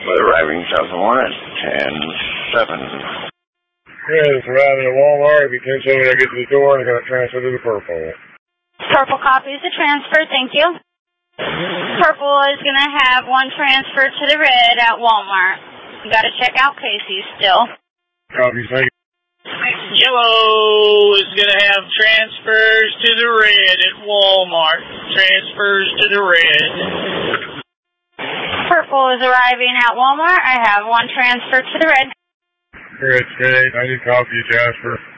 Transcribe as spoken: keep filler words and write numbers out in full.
We're arriving south of one at ten seven. Yeah, it's arriving at Walmart. If you ten seven, I get to the door, and I got to transfer to the purple. Purple copies the transfer, thank you. Purple is going to have one transfer to the red at Walmart. You got to check out Casey's still. Copy, thank you. Yellow is going to have transfers to the red at Walmart. Transfers to the red. Purple is arriving at Walmart. I have one transfer to the red. Red State, I need copy, Jasper.